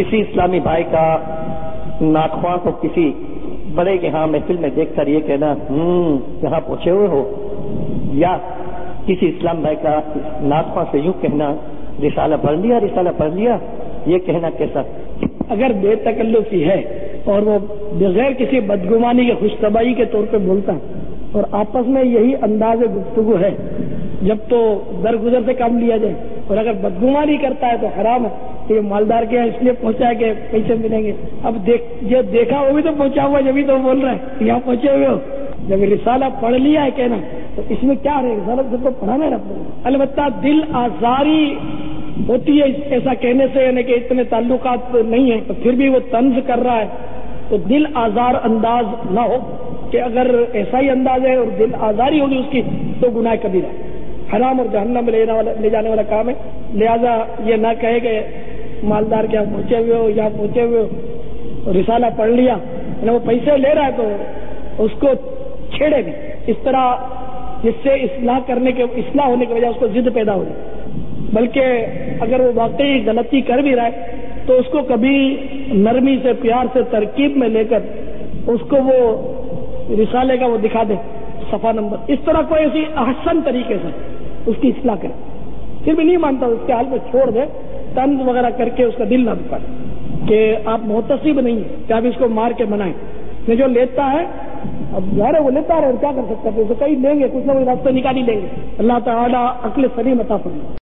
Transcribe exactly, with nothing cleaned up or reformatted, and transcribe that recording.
کسی اسلامی بھائی کا ناخواں کو کسی بڑے کے ہاں محفل میں دیکھ کر یہ کہنا ہوں یہاں پہنچے ہوئے ہو، یا کسی اسلام بھائی کا ناخواں سے یوں کہنا رسالہ پڑھ لیا رسالہ پڑھ لیا، یہ کہنا کیسا؟ اگر بے تکلفی ہے اور وہ بغیر کسی بدگمانی کے خوش طبعی کے طور پہ بولتا ہے اور آپس میں یہی انداز گفتگو ہے جب تو درگزر سے کام لیا جائے، اور اگر بدگمانی کرتا ہے تو حرام ہے کہ یہ مالدار کے اس لیے پہنچا ہے کہ پیسے ملیں گے۔ اب دیکھ جو دیکھا وہ بھی تو پہنچا ہوا، جبھی تو بول رہا ہے یہاں پہنچے ہوئے ہو۔ جب رسالہ پڑھ لیا ہے کہنا تو اس میں کیا رہے؟ رسالہ سب کو پڑھانا رہتا ہے۔ البتہ دل آزاری ہوتی ہے ایسا کہنے سے، یعنی کہ اتنے تعلقات نہیں ہیں تو پھر بھی وہ طنز کر رہا ہے، تو دل آزار انداز نہ ہو کہ اگر ایسا ہی انداز ہے اور دل آزاری ہوگی اس کی تو گناہ کبیرہ ہے، حرام اور جہنم میں لے جانے والا کام ہے۔ لہذا یہ نہ کہے کہ مالدار کے یہاں پہنچے ہوئے ہو، یہاں پہنچے ہوئے ہو، رسالہ پڑھ لیا، یعنی وہ پیسے لے رہا ہے تو اس کو چھیڑے بھی اس طرح جس سے اصلاح کرنے کے اصلاح ہونے کی وجہ اس کو ضد پیدا ہو جائے۔ بلکہ اگر وہ واقعی غلطی کر بھی رہا ہے تو اس کو کبھی نرمی سے پیار سے ترکیب میں لے کر اس کو وہ رسالے کا وہ دکھا دے صفحہ نمبر، اس طرح کوئی ایسی احسن طریقے سے اس کی اصلاح کرے۔ پھر بھی نہیں مانتا اس کے حال پہ چھوڑ دے، طنز وغیرہ کر کے اس کا دل نہ دکھائے کہ آپ محتسب نہیں ہیں کہ آپ اس کو مار کے منائیں۔ یہ جو لیتا ہے اب ظاہر ہے وہ لیتا رہے، کیا کر سکتا ہے، تو کہیں لیں گے، کچھ نہ کچھ راستہ نکال ہی لیں گے۔ اللہ تعالیٰ عقل سلیم عطا فرمائے۔